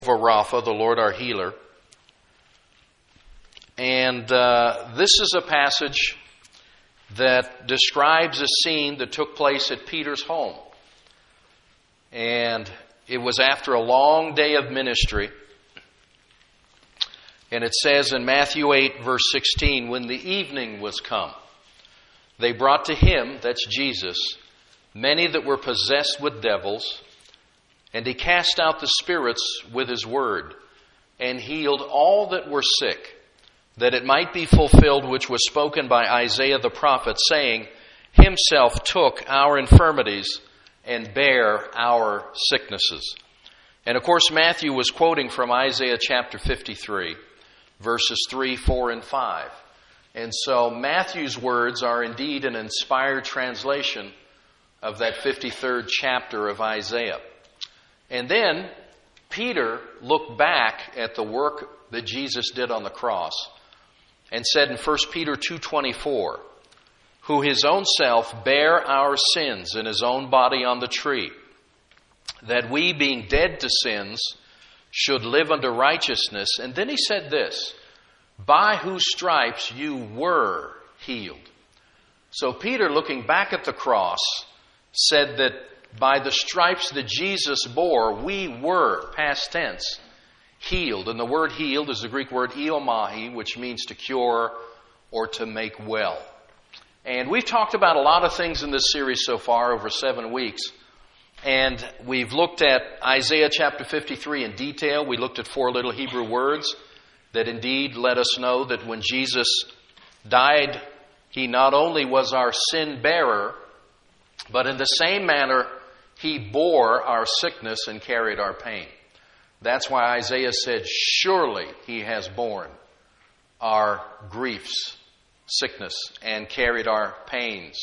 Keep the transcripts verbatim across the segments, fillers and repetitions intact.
Rapha, the Lord our healer. And uh, this is a passage that describes a scene that took place at Peter's home. And it was after a long day of ministry. And it says in Matthew eight, verse sixteen, when the evening was come, they brought to him, that's Jesus, many that were possessed with devils, and he cast out the spirits with his word, and healed all that were sick, that it might be fulfilled which was spoken by Isaiah the prophet, saying, himself took our infirmities and bare our sicknesses. And of course, Matthew was quoting from Isaiah chapter fifty-three, verses three, four, and five. And so Matthew's words are indeed an inspired translation of that fifty-third chapter of Isaiah. And then Peter looked back at the work that Jesus did on the cross and said in First Peter two twenty-four, who his own self bare our sins in his own body on the tree, that we, being dead to sins, should live unto righteousness. And then he said this, by whose stripes you were healed. So Peter, looking back at the cross, said that by the stripes that Jesus bore, we were, past tense, healed. And the word healed is the Greek word iomahi, which means to cure or to make well. And we've talked about a lot of things in this series so far over seven weeks. And we've looked at Isaiah chapter fifty-three in detail. We looked at four little Hebrew words that indeed let us know that when Jesus died, he not only was our sin bearer, but in the same manner, he bore our sickness and carried our pain. That's why Isaiah said, surely he has borne our griefs, sickness, and carried our pains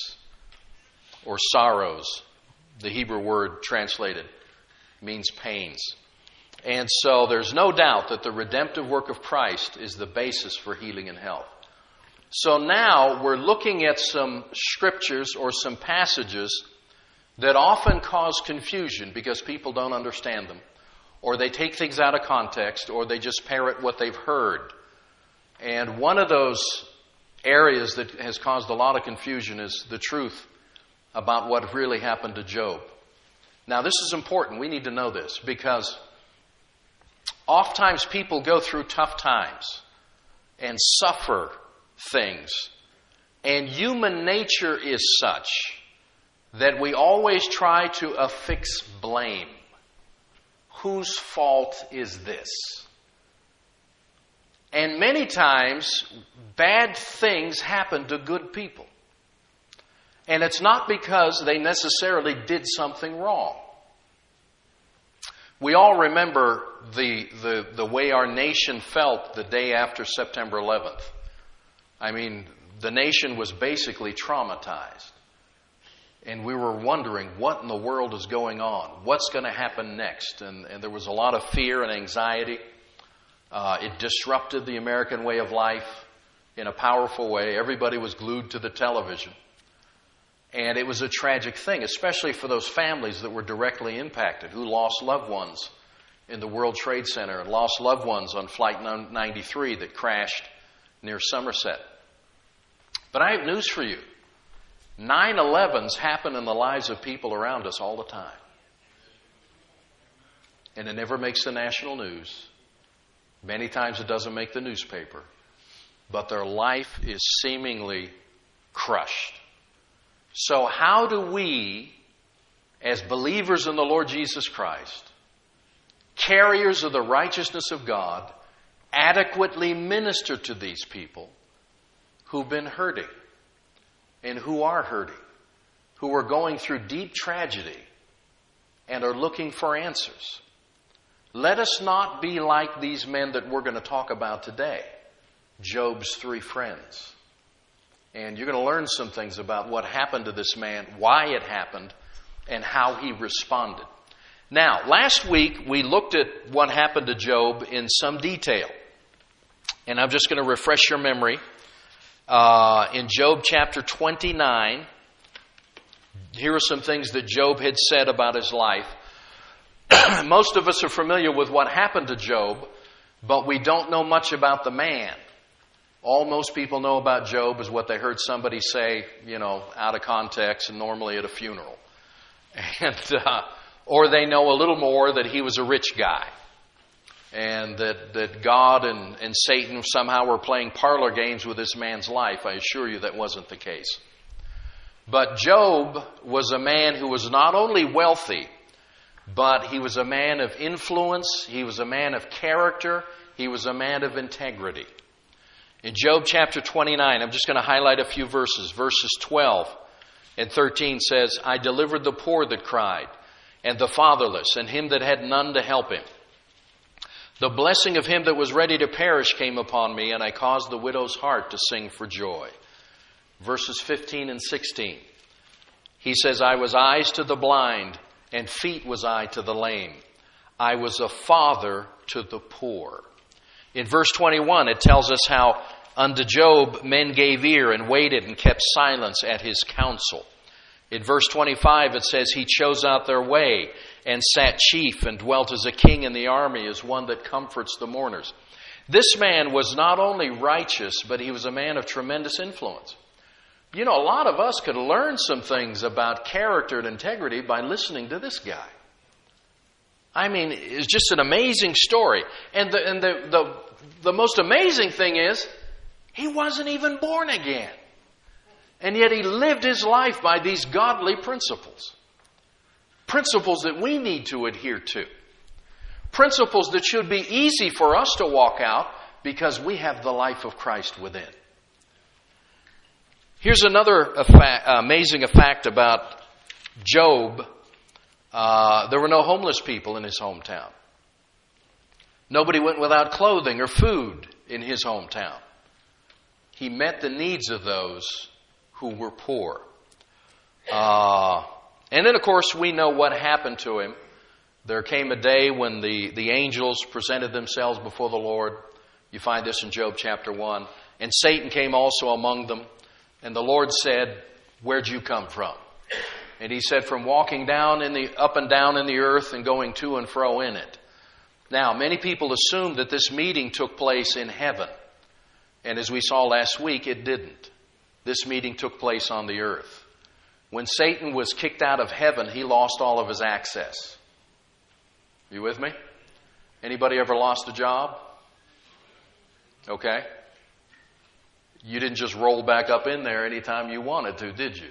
or sorrows. The Hebrew word translated means pains. And so there's no doubt that the redemptive work of Christ is the basis for healing and health. So now we're looking at some scriptures or some passages that often cause confusion because people don't understand them, or they take things out of context, or they just parrot what they've heard. And one of those areas that has caused a lot of confusion is the truth about what really happened to Job. Now, this is important. We need to know this because oftentimes people go through tough times and suffer things. And human nature is such that we always try to affix blame. Whose fault is this? And many times, bad things happen to good people. And it's not because they necessarily did something wrong. We all remember the, the, the way our nation felt the day after September eleventh. I mean, the nation was basically traumatized. And we were wondering what in the world is going on? What's going to happen next? And, and there was a lot of fear and anxiety. Uh, it disrupted the American way of life in a powerful way. Everybody was glued to the television. And it was a tragic thing, especially for those families that were directly impacted, who lost loved ones in the World Trade Center and lost loved ones on Flight ninety-three that crashed near Somerset. But I have news for you. nine elevens happen in the lives of people around us all the time. And it never makes the national news. Many times it doesn't make the newspaper. But their life is seemingly crushed. So how do we, as believers in the Lord Jesus Christ, carriers of the righteousness of God, adequately minister to these people who've been hurting and who are hurting, who are going through deep tragedy and are looking for answers? Let us not be like these men that we're going to talk about today, Job's three friends. And you're going to learn some things about what happened to this man, why it happened, and how he responded. Now, last week we looked at what happened to Job in some detail. And I'm just going to refresh your memory. Uh, in Job chapter twenty-nine, here are some things that Job had said about his life. Most of us are familiar with what happened to Job, but we don't know much about the man. All most people know about Job is what they heard somebody say, you know, out of context, and normally at a funeral. And uh, or they know a little more that he was a rich guy, and that, that God and, and Satan somehow were playing parlor games with this man's life. I assure you that wasn't the case. But Job was a man who was not only wealthy, but he was a man of influence, he was a man of character, he was a man of integrity. In Job chapter twenty-nine, I'm just going to highlight a few verses. Verses twelve and thirteen says, I delivered the poor that cried, and the fatherless, and him that had none to help him. The blessing of him that was ready to perish came upon me, and I caused the widow's heart to sing for joy. Verses fifteen and sixteen. He says, I was eyes to the blind, and feet was I to the lame. I was a father to the poor. In verse twenty-one, it tells us how unto Job men gave ear and waited and kept silence at his counsel. In verse twenty-five, it says, he chose out their way and sat chief and dwelt as a king in the army, as one that comforts the mourners. This man was not only righteous, but he was a man of tremendous influence. You know, a lot of us could learn some things about character and integrity by listening to this guy. I mean, it's just an amazing story. And the, and the, the, the most amazing thing is, he wasn't even born again. And yet he lived his life by these godly principles. Principles that we need to adhere to. Principles that should be easy for us to walk out because we have the life of Christ within. Here's another amazing fact about Job. Uh, there were no homeless people in his hometown. Nobody went without clothing or food in his hometown. He met the needs of those who were poor. Uh, and then, of course, we know what happened to him. There came a day when the, the angels presented themselves before the Lord. You find this in Job chapter one. And Satan came also among them. And the Lord said, where'd you come from? And he said, from walking down in the up and down in the earth and going to and fro in it. Now, many people assume that this meeting took place in heaven. And as we saw last week, it didn't. This meeting took place on the earth. When Satan was kicked out of heaven, he lost all of his access. You with me? Anybody ever lost a job? Okay. You didn't just roll back up in there anytime you wanted to, did you?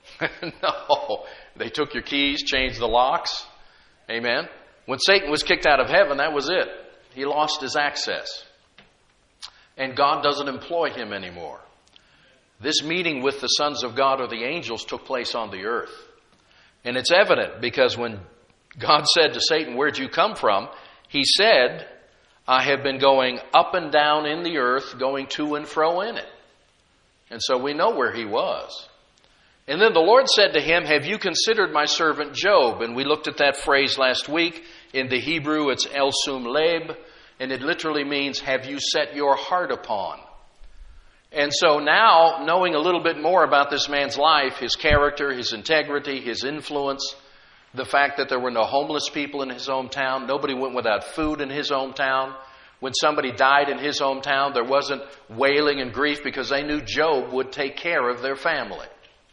No. They took your keys, changed the locks. Amen. When Satan was kicked out of heaven, that was it. He lost his access. And God doesn't employ him anymore. This meeting with the sons of God or the angels took place on the earth. And it's evident because when God said to Satan, where'd you come from? He said, I have been going up and down in the earth, going to and fro in it. And so we know where he was. And then the Lord said to him, have you considered my servant Job? And we looked at that phrase last week. In the Hebrew, it's El Sum Leb. And it literally means, have you set your heart upon? And so now, knowing a little bit more about this man's life, his character, his integrity, his influence, the fact that there were no homeless people in his hometown, nobody went without food in his hometown. When somebody died in his hometown, there wasn't wailing and grief because they knew Job would take care of their family.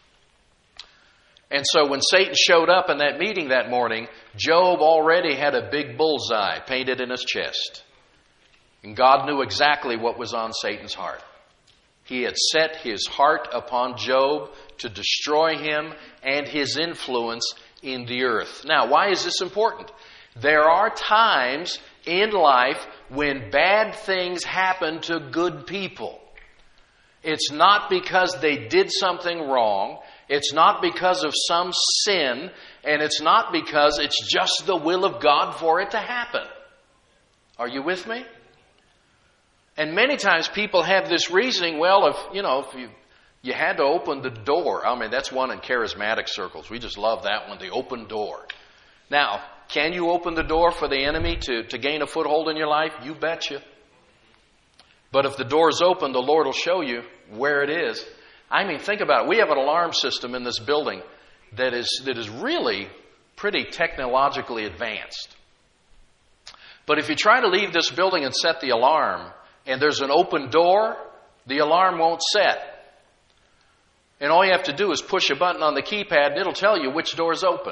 And so when Satan showed up in that meeting that morning, Job already had a big bullseye painted in his chest. And God knew exactly what was on Satan's heart. He had set his heart upon Job to destroy him and his influence in the earth. Now, why is this important? There are times in life when bad things happen to good people. It's not because they did something wrong. It's not because of some sin. And it's not because it's just the will of God for it to happen. Are you with me? And many times people have this reasoning, well, if, you know, if you, you had to open the door. I mean, that's one in charismatic circles. We just love that one, the open door. Now, can you open the door for the enemy to, to gain a foothold in your life? You betcha. But if the door is open, the Lord will show you where it is. I mean, think about it. We have an alarm system in this building that is that is really pretty technologically advanced. But if you try to leave this building and set the alarm, and there's an open door, the alarm won't set. And all you have to do is push a button on the keypad and it'll tell you which door is open.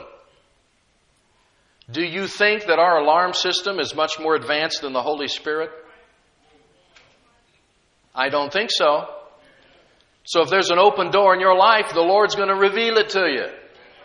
Do you think that our alarm system is much more advanced than the Holy Spirit? I don't think so. So if there's an open door in your life, the Lord's going to reveal it to you.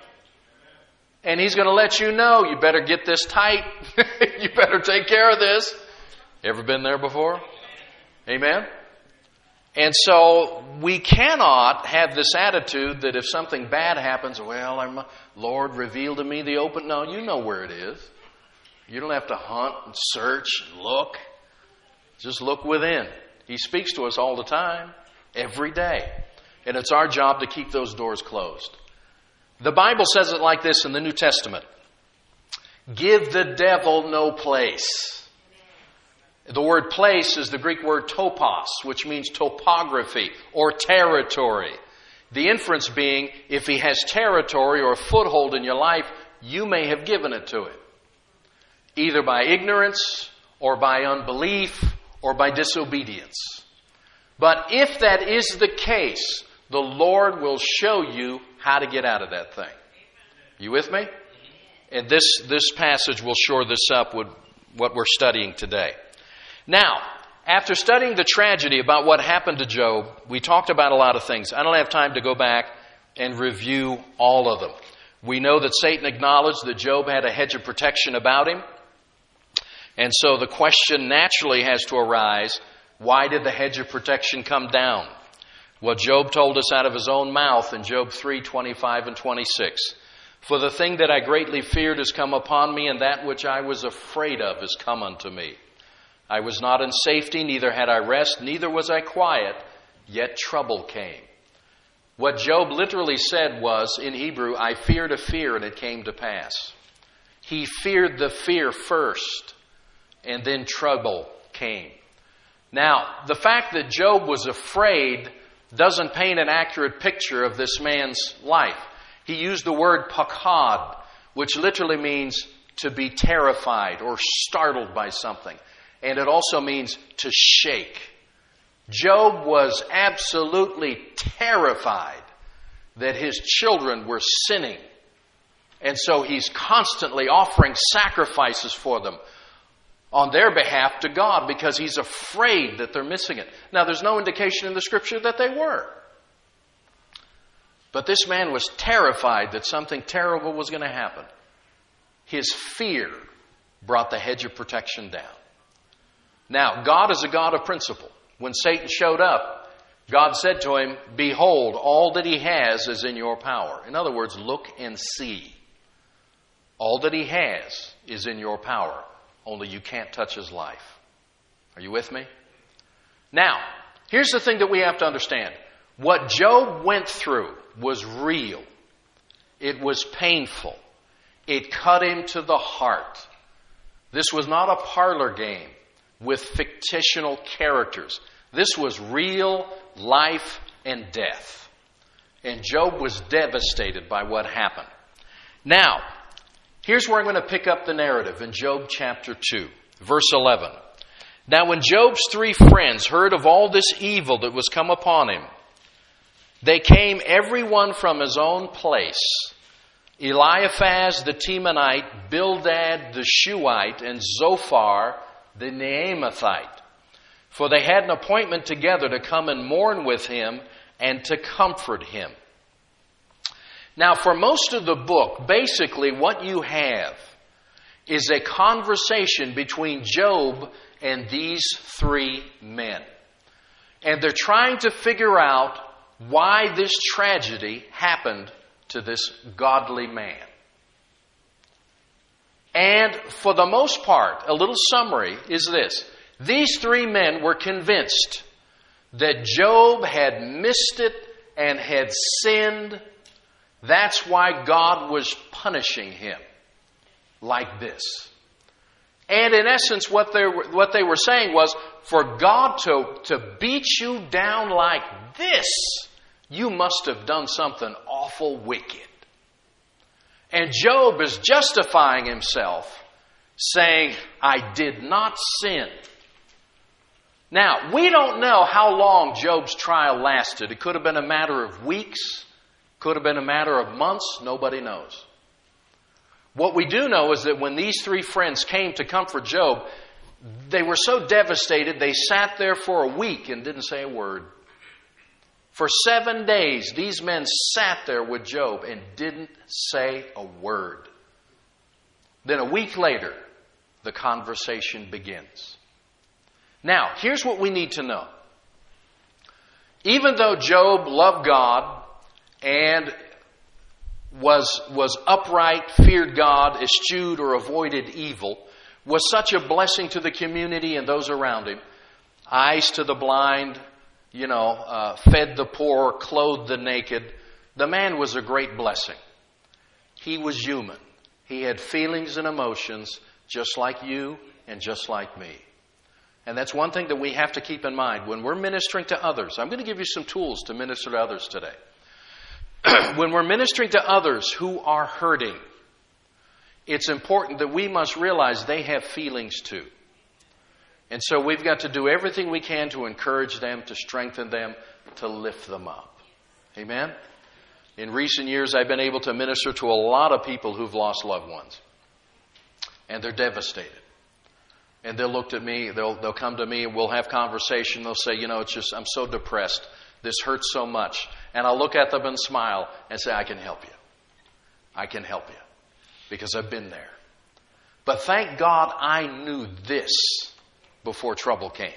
And He's going to let you know, you better get this tight. You better take care of this. Ever been there before? Amen? And so we cannot have this attitude that if something bad happens, well, I'm, Lord, reveal to me the open. No, you know where it is. You don't have to hunt and search and look. Just look within. He speaks to us all the time, every day. And it's our job to keep those doors closed. The Bible says it like this in the New Testament. Give the devil no place. The word place is the Greek word topos, which means topography or territory. The inference being, if he has territory or a foothold in your life, you may have given it to him. Either by ignorance or by unbelief or by disobedience. But if that is the case, the Lord will show you how to get out of that thing. You with me? And this, this passage will shore this up with what we're studying today. Now, after studying the tragedy about what happened to Job, we talked about a lot of things. I don't have time to go back and review all of them. We know that Satan acknowledged that Job had a hedge of protection about him. And so the question naturally has to arise, why did the hedge of protection come down? Well, Job told us out of his own mouth in Job three, twenty-five and twenty-six. For the thing that I greatly feared has come upon me, and that which I was afraid of is come unto me. I was not in safety, neither had I rest, neither was I quiet, yet trouble came. What Job literally said was, in Hebrew, I feared a fear, and it came to pass. He feared the fear first, and then trouble came. Now, the fact that Job was afraid doesn't paint an accurate picture of this man's life. He used the word pakad, which literally means to be terrified or startled by something. And it also means to shake. Job was absolutely terrified that his children were sinning. And so he's constantly offering sacrifices for them on their behalf to God because he's afraid that they're missing it. Now, there's no indication in the Scripture that they were. But this man was terrified that something terrible was going to happen. His fear brought the hedge of protection down. Now, God is a God of principle. When Satan showed up, God said to him, behold, all that he has is in your power. In other words, look and see. All that he has is in your power. Only you can't touch his life. Are you with me? Now, here's the thing that we have to understand. What Job went through was real. It was painful. It cut him to the heart. This was not a parlor game with fictional characters. This was real life and death. And Job was devastated by what happened. Now, here's where I'm going to pick up the narrative in Job chapter two, verse eleven. Now when Job's three friends heard of all this evil that was come upon him, they came every one from his own place. Eliphaz the Temanite, Bildad the Shuhite, and Zophar the Naamathite. For they had an appointment together to come and mourn with him and to comfort him. Now, for most of the book, basically what you have is a conversation between Job and these three men. And they're trying to figure out why this tragedy happened to this godly man. And for the most part, a little summary is this. These three men were convinced that Job had missed it and had sinned. That's why God was punishing him like this. And in essence, what they were, what they were saying was, for God to, to beat you down like this, you must have done something awful wicked. And Job is justifying himself, saying, I did not sin. Now, we don't know how long Job's trial lasted. It could have been a matter of weeks, could have been a matter of months, nobody knows. What we do know is that when these three friends came to comfort Job, they were so devastated, they sat there for a week and didn't say a word. For seven days, these men sat there with Job and didn't say a word. Then a week later, the conversation begins. Now, here's what we need to know. Even though Job loved God and was, was upright, feared God, eschewed or avoided evil, was such a blessing to the community and those around him, eyes to the blind, you know, uh, fed the poor, clothed the naked. The man was a great blessing. He was human. He had feelings and emotions just like you and just like me. And that's one thing that we have to keep in mind. When we're ministering to others, I'm going to give you some tools to minister to others today. When we're ministering to others who are hurting, it's important that we must realize they have feelings too. And so we've got to do everything we can to encourage them, to strengthen them, to lift them up. Amen? In recent years, I've been able to minister to a lot of people who've lost loved ones. And they're devastated. And they'll look at me, they'll, they'll come to me, and we'll have conversation. They'll say, you know, it's just, I'm so depressed. This hurts so much. And I'll look at them and smile and say, I can help you. I can help you. Because I've been there. But thank God I knew this before trouble came.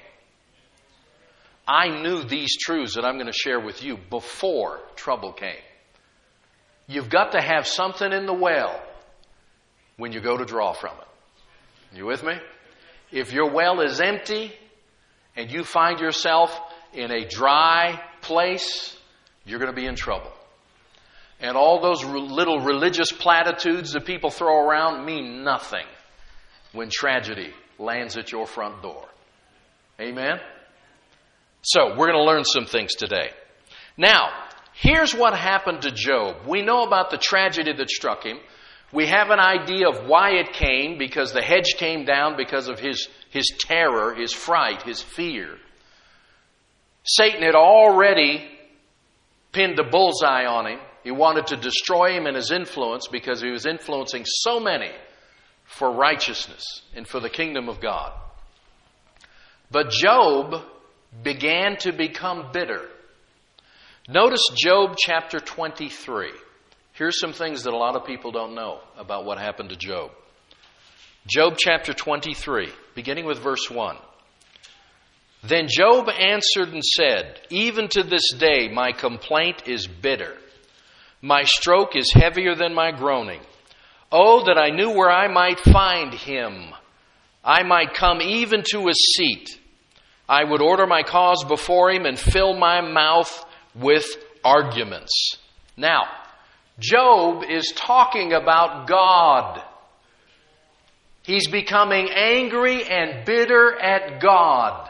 I knew these truths that I'm going to share with you before trouble came. You've got to have something in the well when you go to draw from it. You with me? If your well is empty and you find yourself in a dry place, you're going to be in trouble. And all those little religious platitudes that people throw around mean nothing when tragedy lands at your front door. Amen? So, we're going to learn some things today. Now, here's what happened to Job. We know about the tragedy that struck him. We have an idea of why it came, because the hedge came down because of his, his terror, his fright, his fear. Satan had already pinned a bullseye on him. He wanted to destroy him and his influence because he was influencing so many for righteousness and for the kingdom of God. But Job began to become bitter. Notice Job chapter twenty-three. Here's some things that a lot of people don't know about what happened to Job. Job chapter twenty-three, beginning with verse one. Then Job answered and said, even to this day my complaint is bitter. My stroke is heavier than my groaning. Oh, that I knew where I might find him. I might come even to his seat. I would order my cause before him and fill my mouth with arguments. Now, Job is talking about God. He's becoming angry and bitter at God.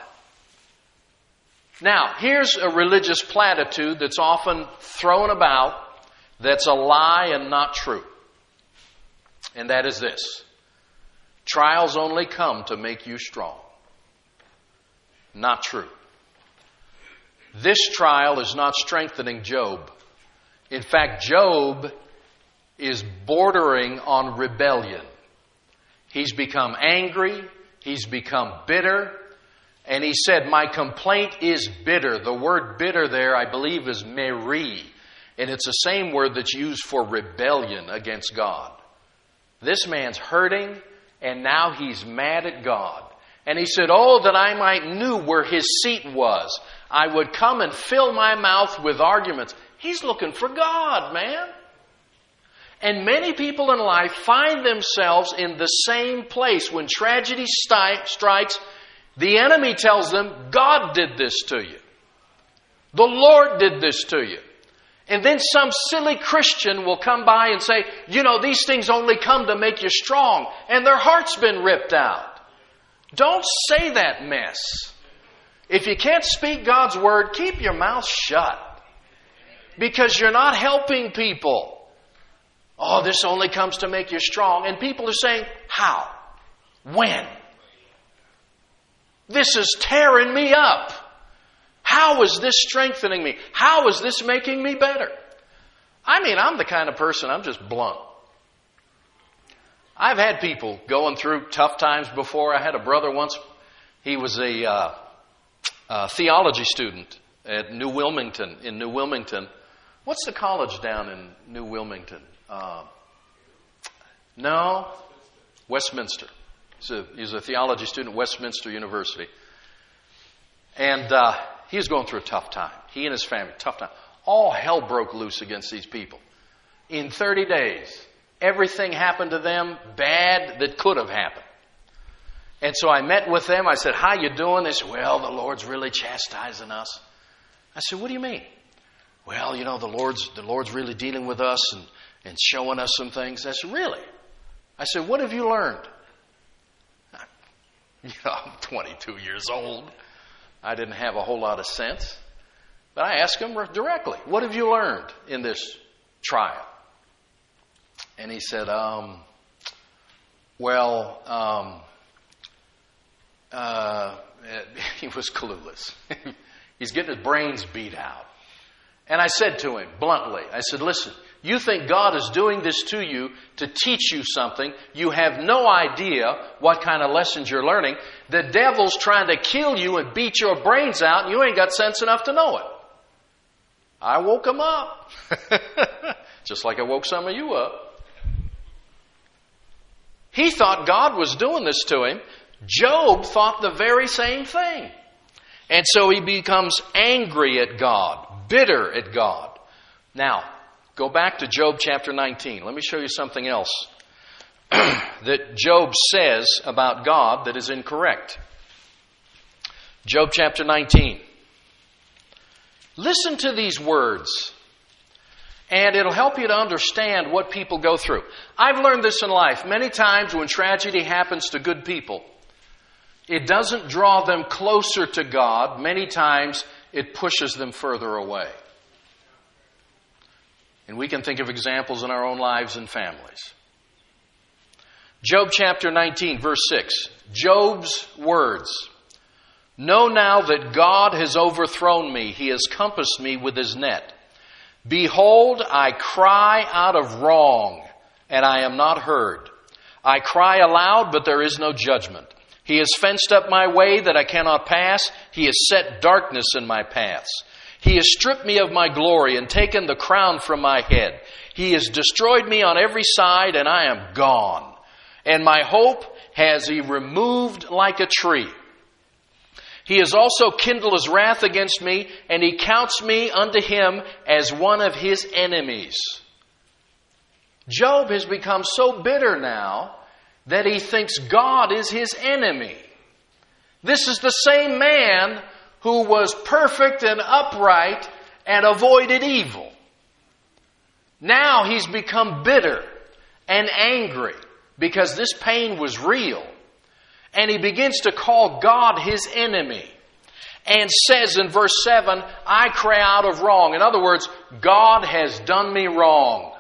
Now, here's a religious platitude that's often thrown about that's a lie and not true. And that is this. Trials only come to make you strong. Not true. This trial is not strengthening Job. In fact, Job is bordering on rebellion. He's become angry. He's become bitter. And he said, my complaint is bitter. The word bitter there, I believe, is meri. And it's the same word that's used for rebellion against God. This man's hurting, and now he's mad at God. And he said, oh, that I might knew where his seat was. I would come and fill my mouth with arguments. He's looking for God, man. And many people in life find themselves in the same place. When tragedy sti- strikes, the enemy tells them, God did this to you. The Lord did this to you. And then some silly Christian will come by and say, you know, these things only come to make you strong. And their heart's been ripped out. Don't say that mess. If you can't speak God's word, keep your mouth shut. Because you're not helping people. Oh, this only comes to make you strong. And people are saying, how? When? This is tearing me up. How is this strengthening me? How is this making me better? I mean, I'm the kind of person, I'm just blunt. I've had people going through tough times before. I had a brother once. He was a, uh, a theology student at New Wilmington, in New Wilmington. What's the college down in New Wilmington? Uh, no? Westminster. He's a, he's a theology student at Westminster University. And uh, he was going through a tough time. He and his family, tough time. All hell broke loose against these people. In thirty days, everything happened to them bad that could have happened. And so I met with them. I said, how you doing? They said, well, the Lord's really chastising us. I said, what do you mean? Well, you know, the Lord's the Lord's really dealing with us and, and showing us some things. I said, really? I said, what have you learned? You know, I'm twenty-two years old. I didn't have a whole lot of sense. But I asked him directly, what have you learned in this trial? And he said, um, well, um, uh, he was clueless. He's getting his brains beat out. And I said to him bluntly, I said, listen, you think God is doing this to you to teach you something. You have no idea what kind of lessons you're learning. The devil's trying to kill you and beat your brains out, and you ain't got sense enough to know it. I woke him up. Just like I woke some of you up. He thought God was doing this to him. Job thought the very same thing. And so he becomes angry at God, bitter at God. Now, go back to Job chapter nineteen. Let me show you something else that Job says about God that is incorrect. Job chapter nineteen. Listen to these words, and it'll help you to understand what people go through. I've learned this in life. Many times when tragedy happens to good people, it doesn't draw them closer to God. Many times it pushes them further away. And we can think of examples in our own lives and families. Job chapter nineteen, verse six. Job's words. Know now that God has overthrown me. He has compassed me with his net. Behold, I cry out of wrong, and I am not heard. I cry aloud, but there is no judgment. He has fenced up my way that I cannot pass. He has set darkness in my paths. He has stripped me of my glory and taken the crown from my head. He has destroyed me on every side, and I am gone. And my hope has he removed like a tree. He has also kindled his wrath against me, and he counts me unto him as one of his enemies. Job has become so bitter now that he thinks God is his enemy. This is the same man who was perfect and upright and avoided evil. Now he's become bitter and angry because this pain was real. And he begins to call God his enemy. And says in verse seven, I cry out of wrong. In other words, God has done me wrong.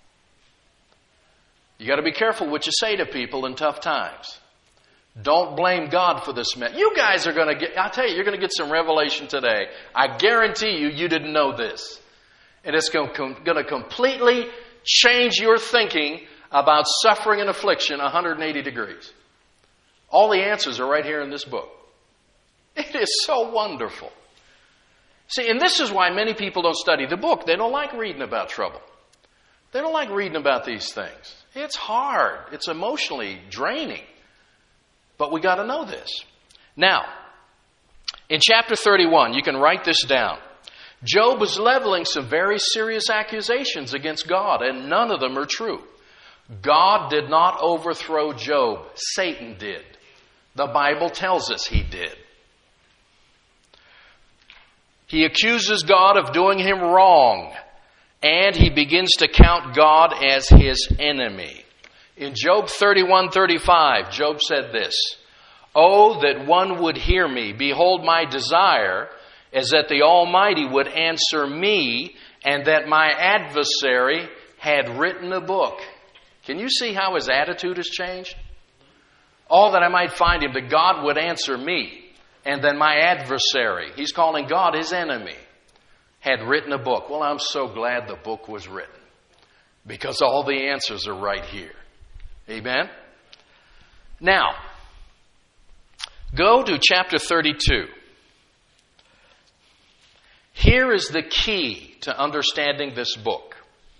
You got to be careful what you say to people in tough times. Don't blame God for this mess. You guys are going to get, I'll tell you, you're going to get some revelation today. I guarantee you, you didn't know this. And it's going to completely change your thinking about suffering and affliction one hundred eighty degrees. All the answers are right here in this book. It is so wonderful. See, and this is why many people don't study the book. They don't like reading about trouble. They don't like reading about these things. It's hard. It's emotionally draining. But we got to know this. Now, in chapter thirty-one, you can write this down. Job is leveling some very serious accusations against God, and none of them are true. God did not overthrow Job. Satan did. The Bible tells us he did. He accuses God of doing him wrong, and he begins to count God as his enemy. In Job thirty-one thirty-five, Job said this, Oh, that one would hear me. Behold, my desire is that the Almighty would answer me, and that my adversary had written a book. Can you see how his attitude has changed? Oh, that I might find him, that God would answer me. And then my adversary, he's calling God his enemy, had written a book. Well, I'm so glad the book was written, because all the answers are right here. Amen? Now, go to chapter thirty-two. Here is the key to understanding this book.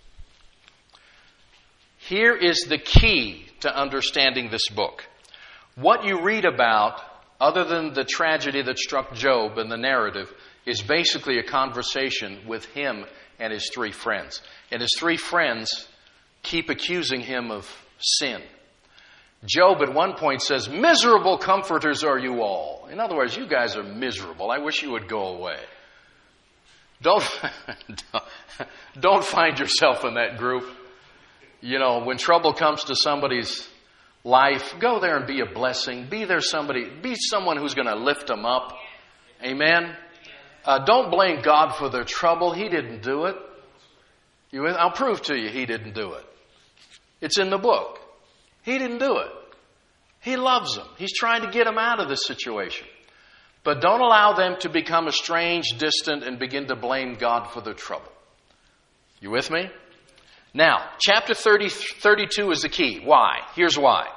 Here is the key to understanding this book. What you read about, other than the tragedy that struck Job and the narrative, is basically a conversation with him and his three friends. And his three friends keep accusing him of sin. Job at one point says, "Miserable comforters are you all." In other words, you guys are miserable. I wish you would go away. Don't, don't find yourself in that group. You know, when trouble comes to somebody's life, go there and be a blessing. Be there somebody, be someone who's going to lift them up. Amen. Uh, don't blame God for their trouble. He didn't do it. You, I'll prove to you he didn't do it. It's in the book. He didn't do it. He loves them. He's trying to get them out of this situation. But don't allow them to become estranged, distant, and begin to blame God for their trouble. You with me? Now, chapter thirty, thirty-two is the key. Why? Here's why.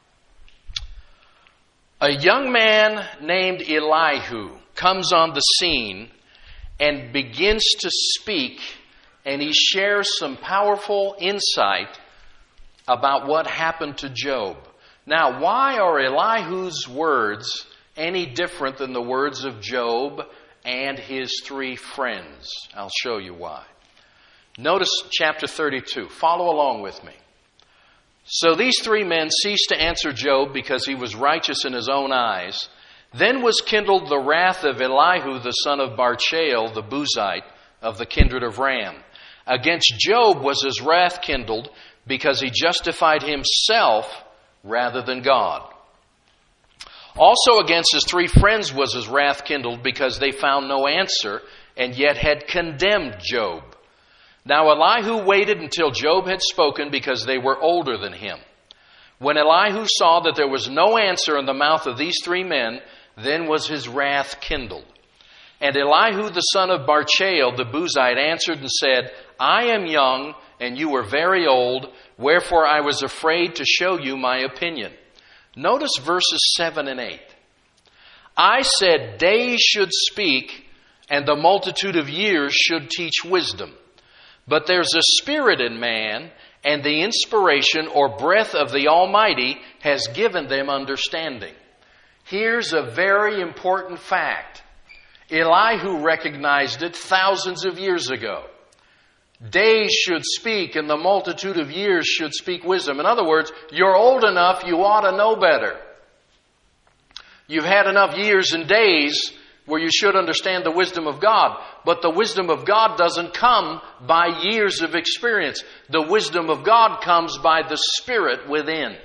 A young man named Elihu comes on the scene and begins to speak, and he shares some powerful insight about what happened to Job. Now, why are Elihu's words any different than the words of Job and his three friends? I'll show you why. Notice chapter thirty-two. Follow along with me. So these three men ceased to answer Job because he was righteous in his own eyes. Then was kindled the wrath of Elihu, the son of Barchel, the Buzite, of the kindred of Ram. Against Job was his wrath kindled because he justified himself rather than God. Also against his three friends was his wrath kindled because they found no answer and yet had condemned Job. Now Elihu waited until Job had spoken because they were older than him. When Elihu saw that there was no answer in the mouth of these three men, then was his wrath kindled. And Elihu the son of Barchel the Buzite answered and said, I am young and you are very old, wherefore I was afraid to show you my opinion. Notice verses seven and eight. I said days should speak and the multitude of years should teach wisdom. But there's a spirit in man, and the inspiration or breath of the Almighty has given them understanding. Here's a very important fact. Elihu recognized it thousands of years ago. Days should speak, and the multitude of years should speak wisdom. In other words, you're old enough, you ought to know better. You've had enough years and days where you should understand the wisdom of God. But the wisdom of God doesn't come by years of experience. The wisdom of God comes by the Spirit within.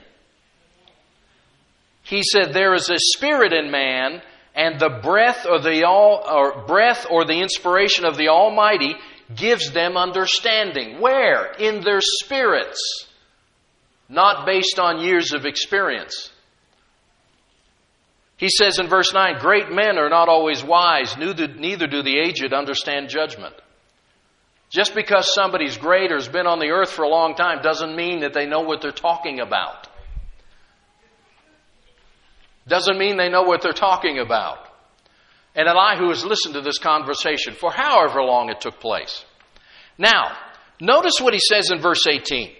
He said there is a spirit in man, and the breath or the all or breath or the inspiration of the Almighty gives them understanding. Where? In their spirits. Not based on years of experience. He says in verse nine, great men are not always wise, neither, neither do the aged understand judgment. Just because somebody's great or has been on the earth for a long time doesn't mean that they know what they're talking about. Doesn't mean they know what they're talking about. And Elihu has listened to this conversation for however long it took place. Now, notice what he says in verse eighteen.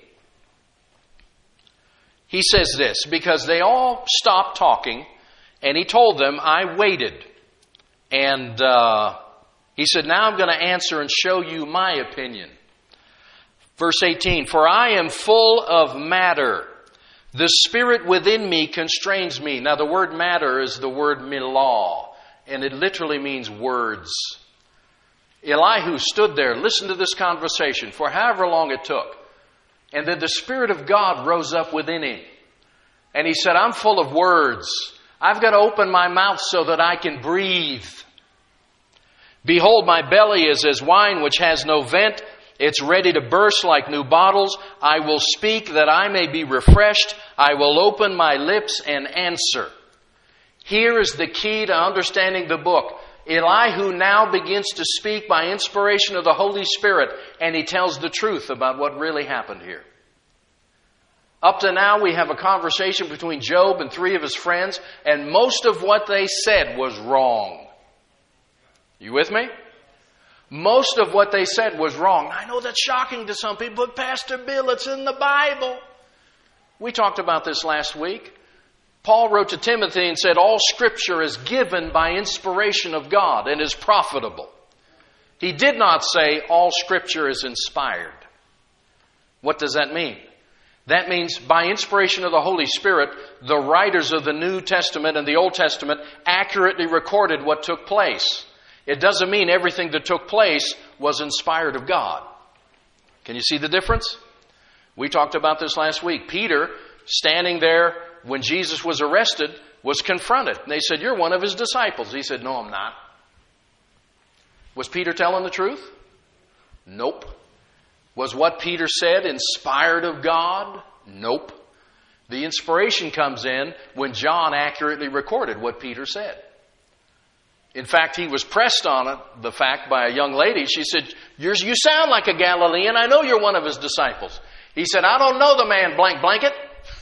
He says this, because they all stopped talking, and he told them, I waited. And uh, he said, now I'm going to answer and show you my opinion. Verse eighteen, for I am full of matter. The spirit within me constrains me. Now the word matter is the word milah, and it literally means words. Elihu stood there, listened to this conversation for however long it took. And then the Spirit of God rose up within him. And he said, I'm full of words. I've got to open my mouth so that I can breathe. Behold, my belly is as wine which has no vent, It's ready to burst like new bottles. I will speak that I may be refreshed. I will open my lips and answer. Here is the key to understanding the book. Elihu now begins to speak by inspiration of the Holy Spirit, and he tells the truth about what really happened here. Up to now, we have a conversation between Job and three of his friends, and most of what they said was wrong. You with me? Most of what they said was wrong. I know that's shocking to some people, but Pastor Bill, it's in the Bible. We talked about this last week. Paul wrote to Timothy and said, all Scripture is given by inspiration of God and is profitable. He did not say all Scripture is inspired. What does that mean? That means by inspiration of the Holy Spirit, the writers of the New Testament and the Old Testament accurately recorded what took place. It doesn't mean everything that took place was inspired of God. Can you see the difference? We talked about this last week. Peter, standing there when Jesus was arrested, was confronted. And they said, you're one of his disciples. He said, no, I'm not. Was Peter telling the truth? Nope. Was what Peter said inspired of God? Nope. The inspiration comes in when John accurately recorded what Peter said. In fact, he was pressed on it, the fact, by a young lady. She said, You're, you sound like a Galilean. I know you're one of his disciples. He said, I don't know the man blank blanket.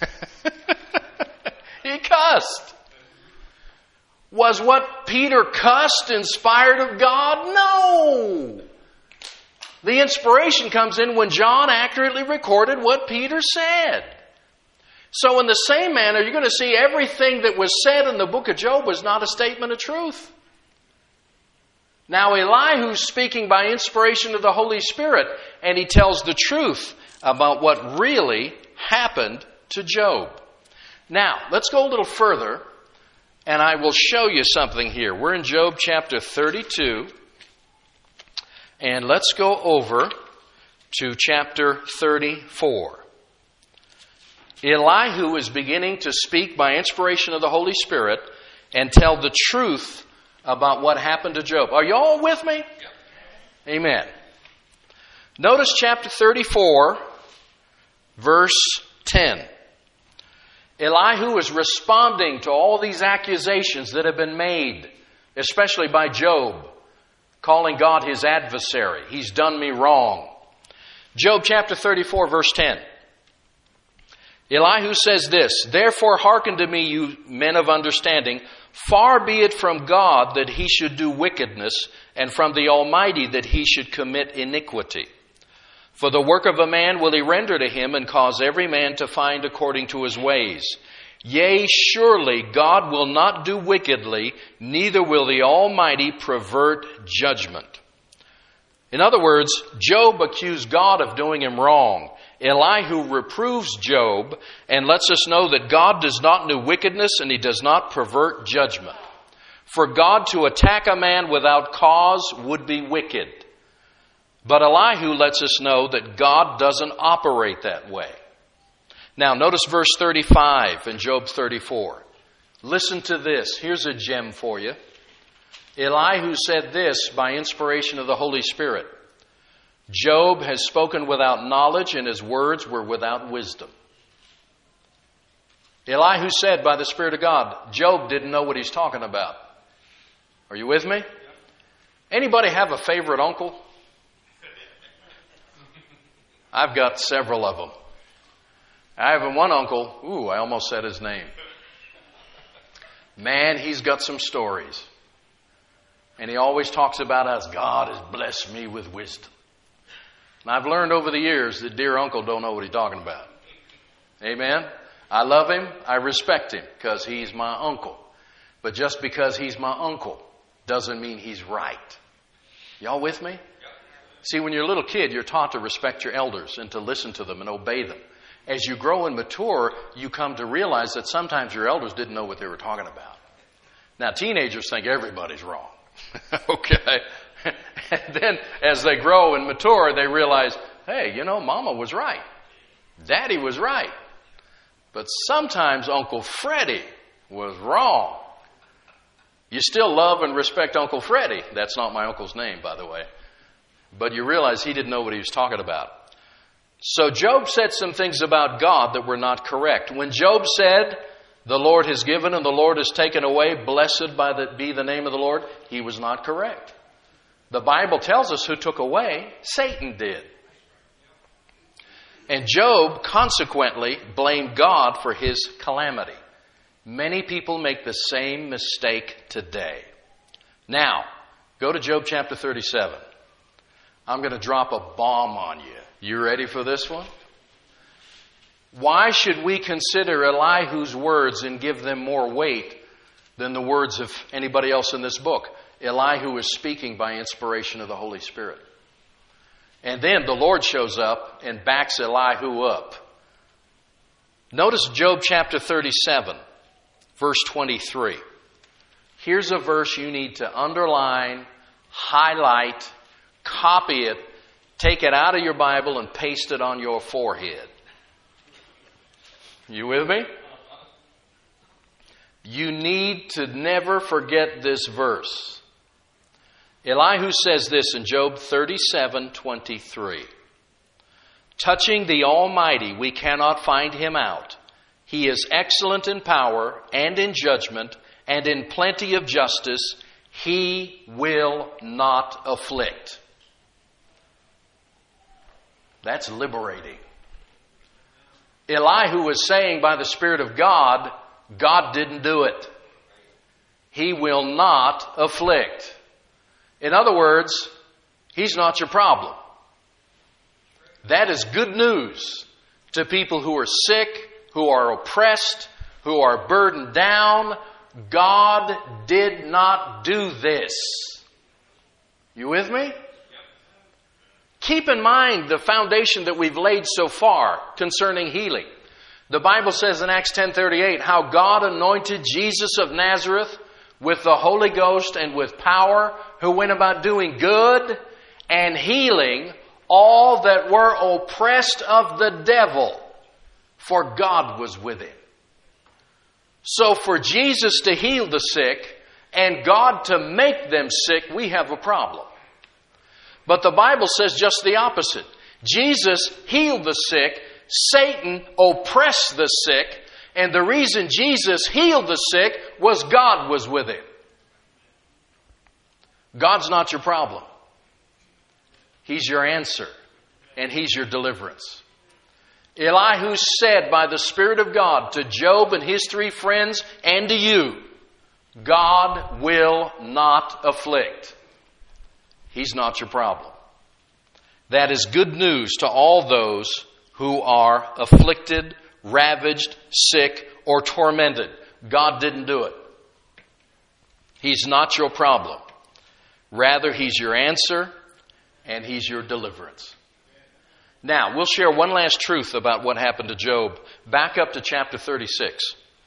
He cussed. Was what Peter cussed inspired of God? No. The inspiration comes in when John accurately recorded what Peter said. So in the same manner, you're going to see everything that was said in the book of Job was not a statement of truth. Now Elihu's speaking by inspiration of the Holy Spirit, and he tells the truth about what really happened to Job. Now, let's go a little further, and I will show you something here. We're in Job chapter thirty-two. And let's go over to chapter thirty-four. Elihu is beginning to speak by inspiration of the Holy Spirit and tell the truth about what happened to Job. Are you all with me? Yeah. Amen. Notice chapter thirty-four, verse ten. Elihu is responding to all these accusations that have been made, especially by Job, calling God his adversary. He's done me wrong. Job chapter thirty-four, verse ten. Elihu says this, Therefore hearken to me, you men of understanding. Far be it from God that he should do wickedness, and from the Almighty that he should commit iniquity. For the work of a man will he render to him, and cause every man to find according to his ways. Yea, surely God will not do wickedly, neither will the Almighty pervert judgment. In other words, Job accused God of doing him wrong. Elihu reproves Job and lets us know that God does not do wickedness and he does not pervert judgment. For God to attack a man without cause would be wicked. But Elihu lets us know that God doesn't operate that way. Now, notice verse thirty-five in Job thirty-four. Listen to this. Here's a gem for you. Elihu said this by inspiration of the Holy Spirit. Job has spoken without knowledge, and his words were without wisdom. Elihu said by the Spirit of God, Job didn't know what he's talking about. Are you with me? Anybody have a favorite uncle? I've got several of them. I have one uncle, ooh, I almost said his name. Man, he's got some stories. And he always talks about how God has blessed me with wisdom. And I've learned over the years that dear uncle don't know what he's talking about. Amen? I love him. I respect him because he's my uncle. But just because he's my uncle doesn't mean he's right. Y'all with me? See, when you're a little kid, you're taught to respect your elders and to listen to them and obey them. As you grow and mature, you come to realize that sometimes your elders didn't know what they were talking about. Now, teenagers think everybody's wrong. Okay? And then as they grow and mature, they realize, hey, you know, Mama was right. Daddy was right. But sometimes Uncle Freddie was wrong. You still love and respect Uncle Freddie. That's not my uncle's name, by the way. but you realize he didn't know what he was talking about. So Job said some things about God that were not correct. When Job said, the Lord has given and the Lord has taken away, blessed by the, be the name of the Lord, he was not correct. The Bible tells us who took away, Satan did. And Job consequently blamed God for his calamity. Many people make the same mistake today. Now, go to Job chapter thirty-seven. I'm going to drop a bomb on you. You ready for this one? Why should we consider Elihu's words and give them more weight than the words of anybody else in this book? Elihu is speaking by inspiration of the Holy Spirit. And then the Lord shows up and backs Elihu up. Notice Job chapter thirty-seven, verse twenty-three. Here's a verse you need to underline, highlight, copy it, take it out of your Bible and paste it on your forehead. You with me? You need to never forget this verse. Elihu says this in Job thirty-seven twenty-three. Touching the Almighty, we cannot find him out. He is excellent in power and in judgment and in plenty of justice. He will not afflict. That's liberating. Elihu was saying by the Spirit of God, God didn't do it. He will not afflict. In other words, he's not your problem. That is good news to people who are sick, who are oppressed, who are burdened down. God did not do this. You with me? Keep in mind the foundation that we've laid so far concerning healing. The Bible says in Acts ten thirty-eight how God anointed Jesus of Nazareth with the Holy Ghost and with power, who went about doing good and healing all that were oppressed of the devil, for God was with him. So for Jesus to heal the sick and God to make them sick, we have a problem. But the Bible says just the opposite. Jesus healed the sick, Satan oppressed the sick, and the reason Jesus healed the sick was God was with him. God's not your problem. He's your answer, and He's your deliverance. Elihu said by the Spirit of God to Job and his three friends and to you, God will not afflict. He's not your problem. That is good news to all those who are afflicted, ravaged, sick, or tormented. God didn't do it. He's not your problem. Rather, He's your answer and He's your deliverance. Now, we'll share one last truth about what happened to Job. Back up to chapter thirty-six.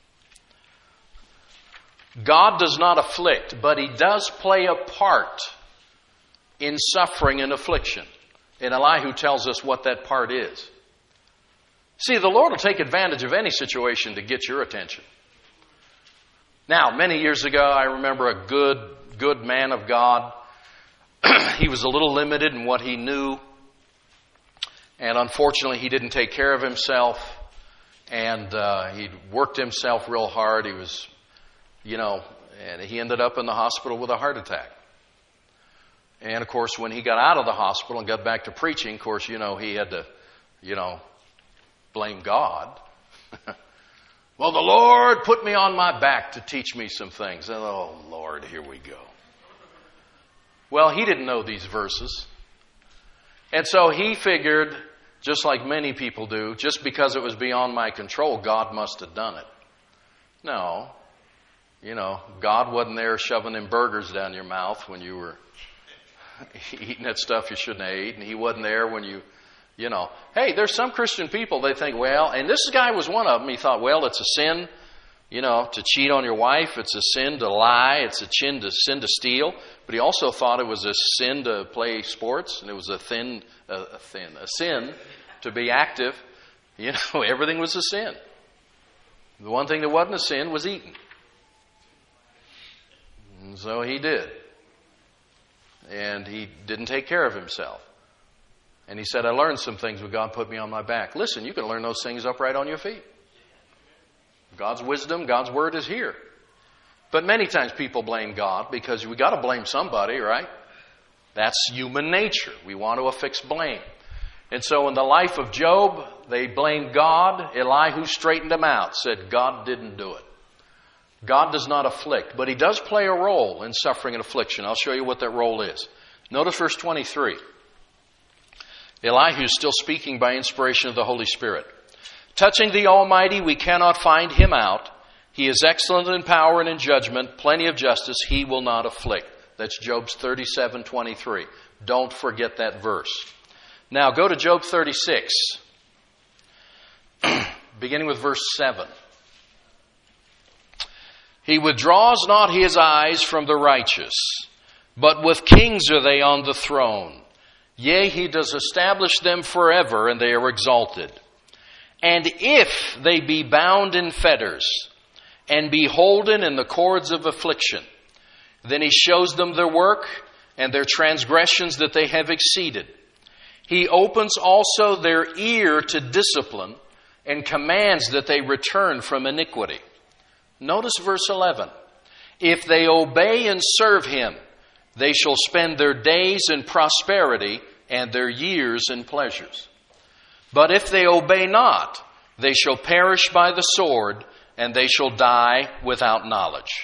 God does not afflict, but He does play a part in suffering and affliction. And Elihu tells us what that part is. See, the Lord will take advantage of any situation to get your attention. Now, many years ago, I remember a good, good man of God. He was a little limited in what he knew. And unfortunately, he didn't take care of himself. And uh, he worked himself real hard. He was, you know, and he ended up in the hospital with a heart attack. And, of course, when he got out of the hospital and got back to preaching, of course, you know, he had to, you know, blame God. Well, the Lord put me on my back to teach me some things. And, oh, Lord, here we go. Well, he didn't know these verses. And so he figured, just like many people do, just because it was beyond my control, God must have done it. No. You know, God wasn't there shoving them burgers down your mouth when you were eating that stuff you shouldn't have eaten. He wasn't there when you, you know. Hey, there's some Christian people, they think, well, and this guy was one of them. He thought, well, it's a sin, you know, to cheat on your wife. It's a sin to lie. It's a sin to sin to steal. But he also thought it was a sin to play sports, and it was a thin, a, a thin, a sin to be active. You know, everything was a sin. The one thing that wasn't a sin was eating. And so he did. and he didn't take care of himself. And he said, I learned some things when God put me on my back. Listen, you can learn those things upright on your feet. God's wisdom, God's word is here. But many times people blame God because we got to blame somebody, right? That's human nature. We want to affix blame. And so in the life of Job, they blamed God. Elihu straightened him out, said God didn't do it. God does not afflict, but he does play a role in suffering and affliction. I'll show you what that role is. Notice verse twenty-three. Elihu is still speaking by inspiration of the Holy Spirit. Touching the Almighty, we cannot find him out. He is excellent in power and in judgment, plenty of justice. He will not afflict. That's Job's thirty-seven twenty-three. Don't forget that verse. Now go to Job thirty-six, beginning with verse seven. He withdraws not his eyes from the righteous, but with kings are they on the throne. Yea, he does establish them forever, and they are exalted. And if they be bound in fetters, and be holden in the cords of affliction, then he shows them their work, and their transgressions that they have exceeded. He opens also their ear to discipline, and commands that they return from iniquity. Notice verse eleven. If they obey and serve him, they shall spend their days in prosperity and their years in pleasures. But if they obey not, they shall perish by the sword, and they shall die without knowledge.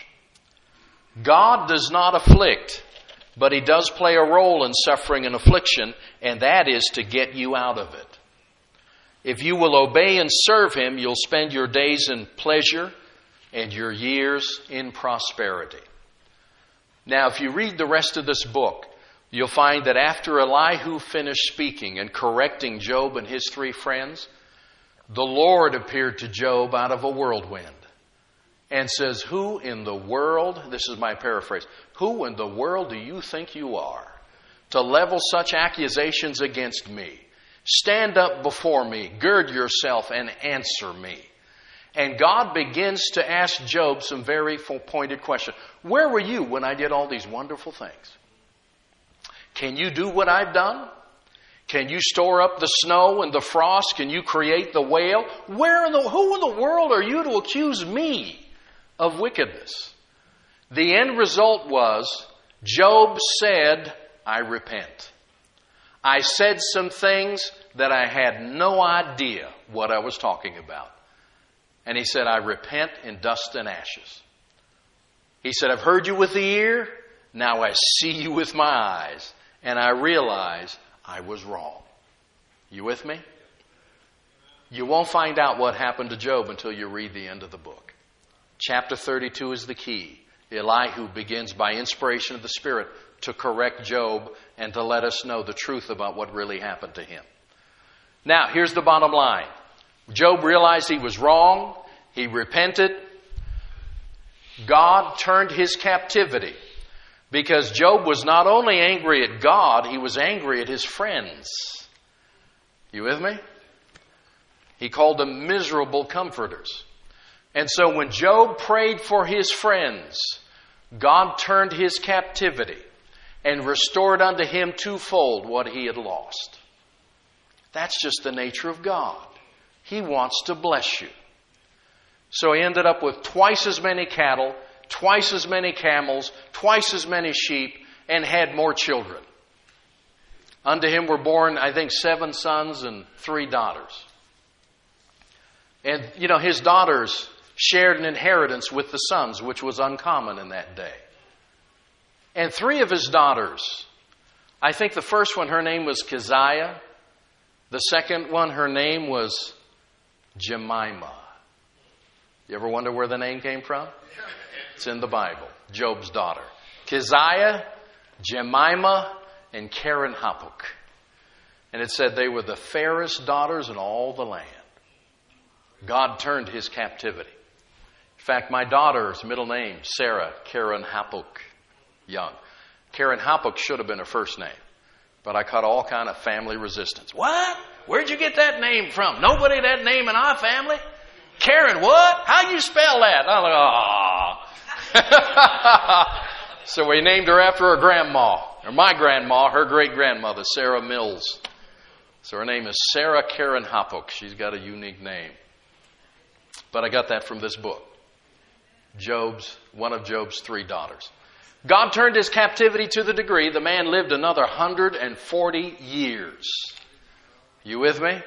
God does not afflict, but he does play a role in suffering and affliction, and that is to get you out of it. If you will obey and serve him, you'll spend your days in pleasure and your years in prosperity. Now, if you read the rest of this book, you'll find that after Elihu finished speaking and correcting Job and his three friends, the Lord appeared to Job out of a whirlwind and says, who in the world, this is my paraphrase, who in the world do you think you are to level such accusations against me? Stand up before me, gird yourself, and answer me. And God begins to ask Job some very pointed questions. Where were you when I did all these wonderful things? Can you do what I've done? Can you store up the snow and the frost? Can you create the whale? Where in the, who in the world are you to accuse me of wickedness? The end result was, Job said, I repent. I said some things that I had no idea what I was talking about. And he said, I repent in dust and ashes. He said, I've heard you with the ear. Now I see you with my eyes. And I realize I was wrong. You with me? You won't find out what happened to Job until you read the end of the book. Chapter thirty-two is the key. Elihu begins by inspiration of the Spirit to correct Job and to let us know the truth about what really happened to him. Now, here's the bottom line. Job realized he was wrong. He repented. God turned his captivity because Job was not only angry at God, he was angry at his friends. You with me? He called them miserable comforters. And so when Job prayed for his friends, God turned his captivity and restored unto him twofold what he had lost. That's just the nature of God. He wants to bless you. So he ended up with twice as many cattle, twice as many camels, twice as many sheep, and had more children. Unto him were born, I think, seven sons and three daughters. And, you know, his daughters shared an inheritance with the sons, which was uncommon in that day. And three of his daughters, I think the first one, her name was Keziah. The second one, her name was Jemimah. You ever wonder where the name came from? It's in the Bible. Job's daughter. Keziah, Jemimah, and Karen Hapuk. And it said they were the fairest daughters in all the land. God turned his captivity. In fact, my daughter's middle name, Sarah Karen Hapuk Young. Karen Hapuk should have been her first name. But I caught all kind of family resistance. What? Where'd you get that name from? Nobody had that name in our family? Karen what? How you spell that? I'm like, oh. So we named her after her grandma, Or my grandma, her great-grandmother, Sarah Mills. So her name is Sarah Karen Hapuk. She's got a unique name. But I got that from this book. Job's, one of Job's three daughters. God turned his captivity to the degree the man lived another one hundred forty years. You with me?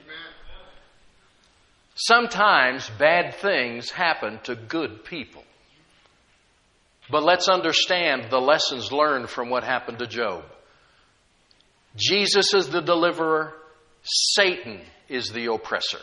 Sometimes bad things happen to good people. But let's understand the lessons learned from what happened to Job. Jesus is the deliverer. Satan is the oppressor.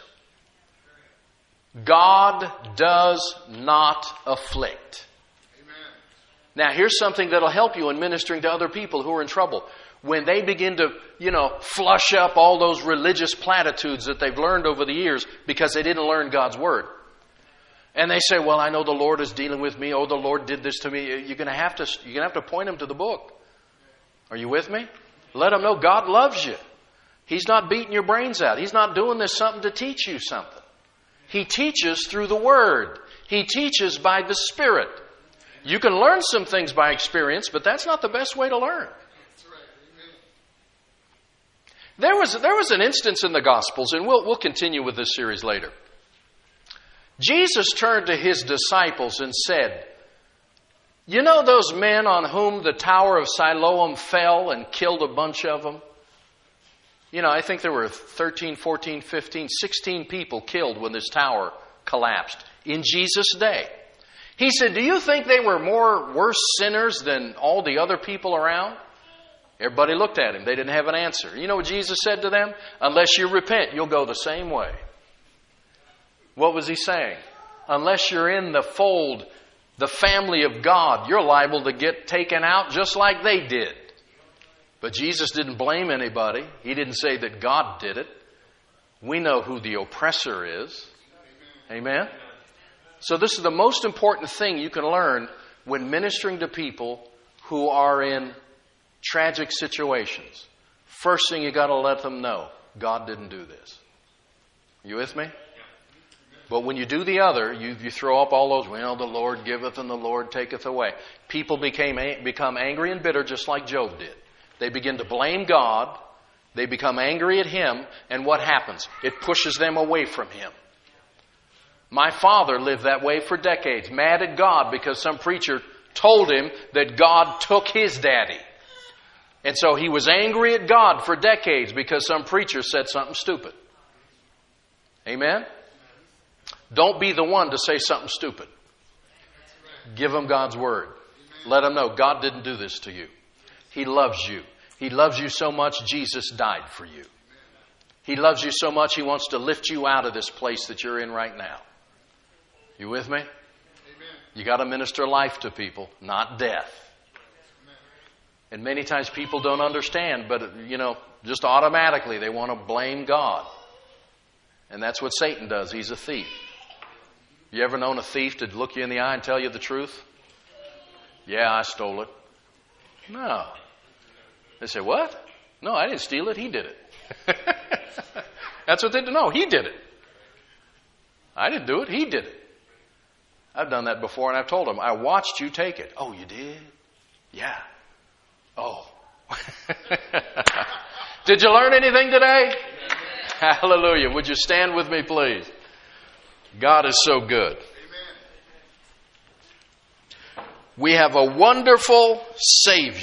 God does not afflict. Amen. Now, here's something that'll help you in ministering to other people who are in trouble. When they begin to, you know, flush up all those religious platitudes that they've learned over the years because they didn't learn God's Word. And they say, well, I know the Lord is dealing with me. Oh, the Lord did this to me. You're going to have to, you're going to have to point them to the book. Are you with me? Let them know God loves you. He's not beating your brains out. He's not doing this something to teach you something. He teaches through the Word. He teaches by the Spirit. You can learn some things by experience, but that's not the best way to learn. There was, there was an instance in the Gospels, and we'll, we'll continue with this series later. Jesus turned to his disciples and said, you know those men on whom the Tower of Siloam fell and killed a bunch of them? You know, I think there were thirteen, fourteen, fifteen, sixteen people killed when this tower collapsed in Jesus' day. He said, do you think they were more worse sinners than all the other people around? Everybody looked at him. They didn't have an answer. You know what Jesus said to them? Unless you repent, you'll go the same way. What was he saying? Unless you're in the fold, the family of God, you're liable to get taken out just like they did. But Jesus didn't blame anybody. He didn't say that God did it. We know who the oppressor is. Amen? So this is the most important thing you can learn when ministering to people who are in tragic situations. First thing you got to let them know, God didn't do this. You with me? But when you do the other, you, you throw up all those, well, the Lord giveth and the Lord taketh away. People became become angry and bitter just like Job did. They begin to blame God. They become angry at Him. And what happens? It pushes them away from Him. My father lived that way for decades, mad at God because some preacher told him that God took his daddy. And so he was angry at God for decades because some preacher said something stupid. Amen? Don't be the one to say something stupid. Give them God's Word. Let them know God didn't do this to you. He loves you. He loves you so much, Jesus died for you. He loves you so much, He wants to lift you out of this place that you're in right now. You with me? Amen. You got to minister life to people, not death. Amen. And many times people don't understand, but, you know, just automatically they want to blame God. And that's what Satan does. He's a thief. You ever known a thief to look you in the eye and tell you the truth? Yeah, I stole it. No. They say, what? No, I didn't steal it. He did it. That's what they do. No, he did it. I didn't do it. He did it. I've done that before, and I've told them, I watched you take it. Oh, you did? Yeah. Oh. Did you learn anything today? Hallelujah. Would you stand with me, please? God is so good. We have a wonderful Savior.